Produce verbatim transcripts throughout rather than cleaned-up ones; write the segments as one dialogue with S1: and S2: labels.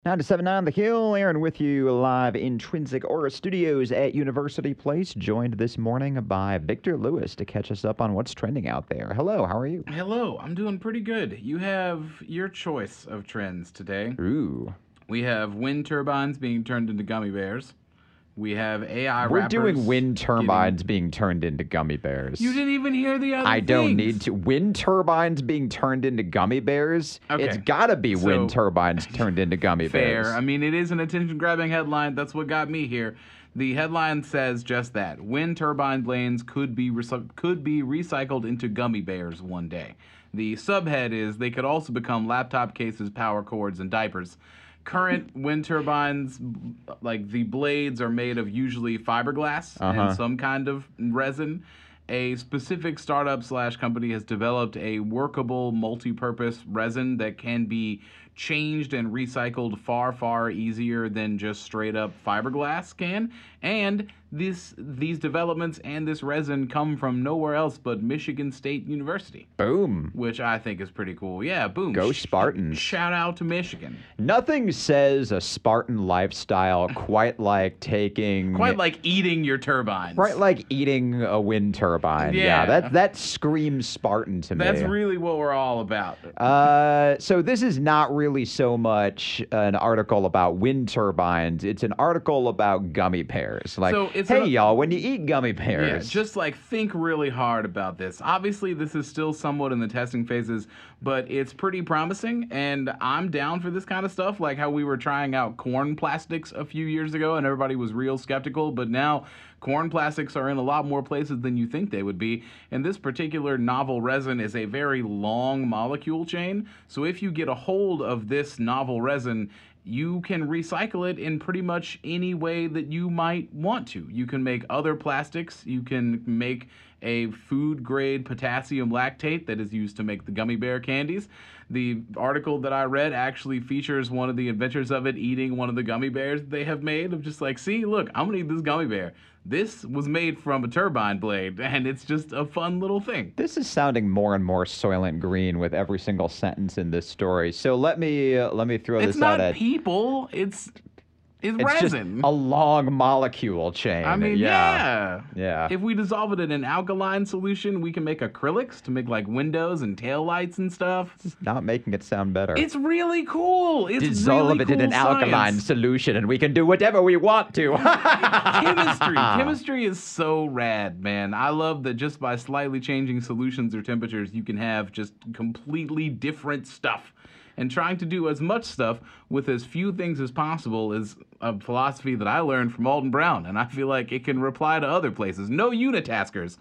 S1: ninety-seven point nine The Hill, Aaron with you live Intrinsic Aura Studios at University Place, joined this morning by Victor Lewis to catch us up on what's trending out there. Hello, how are you?
S2: Hello, I'm doing pretty good. You have your choice of trends today.
S1: Ooh.
S2: We have wind turbines being turned into gummy bears. We have A I
S1: We're
S2: rappers
S1: doing wind turbines
S2: getting...
S1: being turned into gummy bears.
S2: You didn't even hear the other
S1: I
S2: things.
S1: don't need to. Wind turbines being turned into gummy bears?
S2: Okay.
S1: It's gotta be
S2: So,
S1: wind turbines turned into gummy
S2: fair.
S1: bears.
S2: I mean, it is an attention-grabbing headline. That's what got me here. The headline says just that. Wind turbine blades could be recy- could be recycled into gummy bears one day. The subhead is they could also become laptop cases, power cords, and diapers. Current wind turbines, like the blades, are made of usually fiberglass
S1: Uh-huh.
S2: and some kind of resin. A specific startup slash company has developed a workable multi-purpose resin that can be changed and recycled far, far easier than just straight up fiberglass can. And this, these developments and this resin come from nowhere else but Michigan State University.
S1: Boom.
S2: Which I think is pretty cool. Yeah, boom.
S1: Go
S2: Sh-
S1: Spartans.
S2: Shout out to Michigan.
S1: Nothing says a Spartan lifestyle quite like taking...
S2: Quite like eating your turbines.
S1: Quite like eating a wind turbine. Yeah,
S2: Yeah.
S1: that that screams Spartan to me.
S2: That's really what we're all about.
S1: Uh, so this is not really so much an article about wind turbines. It's an article about gummy pears. Like,
S2: So it's
S1: hey,
S2: a-
S1: y'all, when you eat gummy
S2: Yeah,
S1: pears,
S2: just like think really hard about this. Obviously, this is still somewhat in the testing phases, but it's pretty promising, and I'm down for this kind of stuff, like how we were trying out corn plastics a few years ago, and everybody was real skeptical, but now corn plastics are in a lot more places than you think they would be, and this particular novel resin is a very long molecule chain, so if you get a hold of this novel resin, you can recycle it in pretty much any way that you might want to. You can make other plastics. You can make a food-grade potassium lactate that is used to make the gummy bear candies. The article that I read actually features one of the inventors of it eating one of the gummy bears they have made. Of just like, see, look, I'm gonna eat this gummy bear. This was made from a turbine blade, and it's just a fun little thing.
S1: this is sounding more and more Soylent Green with every single sentence in this story. So let me uh, let me throw
S2: It's
S1: this
S2: not
S1: out at.
S2: people. It's it's,
S1: It's just
S2: resin.
S1: a long molecule chain.
S2: I mean,
S1: yeah.
S2: yeah.
S1: Yeah.
S2: If we dissolve it in an alkaline solution, we can make acrylics to make like windows and taillights and stuff.
S1: Not making it sound better.
S2: It's really cool. It's
S1: Dissolve
S2: really
S1: it
S2: cool
S1: in an alkaline
S2: science.
S1: solution, and we can do whatever we want to.
S2: Chemistry. Chemistry is so rad, man. I love that just by slightly changing solutions or temperatures, you can have just completely different stuff. And trying to do as much stuff with as few things as possible is a philosophy that I learned from Alton Brown, and I feel like it can apply to other places. No unitaskers.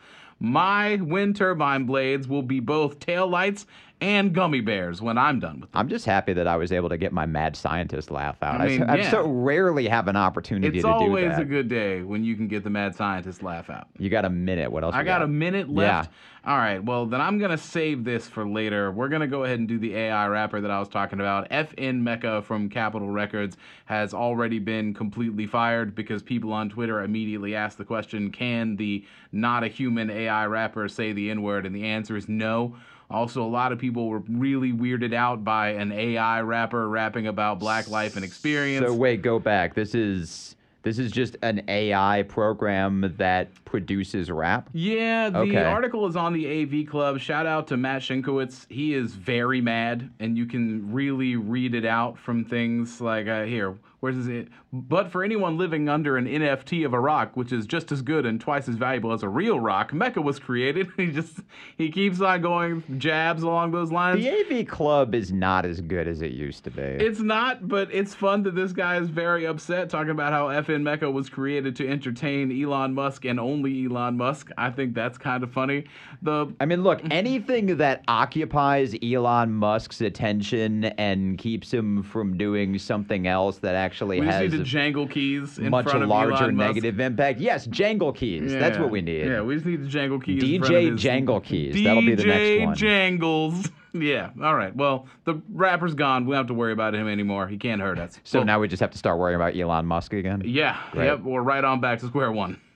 S2: My wind turbine blades will be both tail lights and gummy bears when I'm done with them.
S1: I'm just happy that I was able to get my mad scientist laugh out.
S2: I mean,
S1: I,
S2: yeah.
S1: so rarely have an opportunity
S2: It's
S1: to do
S2: always
S1: that.
S2: a good day when you can get the mad scientist laugh out.
S1: You got a minute. What else?
S2: I
S1: you
S2: got a minute left.
S1: Yeah.
S2: All right, well, then I'm going to save this for later. We're going to go ahead and do the A I rapper that I was talking about. F N Mecca from Capitol Records has already been completely fired because people on Twitter immediately asked the question, can the not a human A I rapper say the N-word? And the answer is no. Also, a lot of people were really weirded out by an A I rapper rapping about black life and experience.
S1: So wait, go back. This is this is just an A I program that produces rap.
S2: Yeah, the
S1: Okay.
S2: article is on the A V Club. Shout out to Matt Shinkowitz. He is very mad, and you can really read it out from things like, uh, here, where's it? But for anyone living under an N F T of a rock, which is just as good and twice as valuable as a real rock, Mecca was created. He just, he keeps on going jabs along those lines.
S1: The A V Club is not as good as it used to be.
S2: It's not, but it's fun that this guy is very upset talking about how F N Mecca was created to entertain Elon Musk and only Elon Musk. I think that's kind of funny. The
S1: I mean, look, anything that occupies Elon Musk's attention and keeps him from doing something else that actually
S2: we just
S1: has
S2: need to
S1: a
S2: jangle keys in
S1: much
S2: front of
S1: larger
S2: Elon Musk.
S1: negative impact. Yes, jangle keys. That's
S2: Yeah.
S1: what we need.
S2: Yeah, we just need the jangle keys. in
S1: D
S2: front
S1: J
S2: of his-
S1: Jangle Keys. That'll be the next one.
S2: D J Jangles. Yeah, all right. Well, the rapper's gone. We don't have to worry about him anymore. He can't hurt us.
S1: So
S2: Well,
S1: now we just have to start worrying about Elon Musk again?
S2: Yeah,
S1: Great.
S2: yep, we're right on back to square one.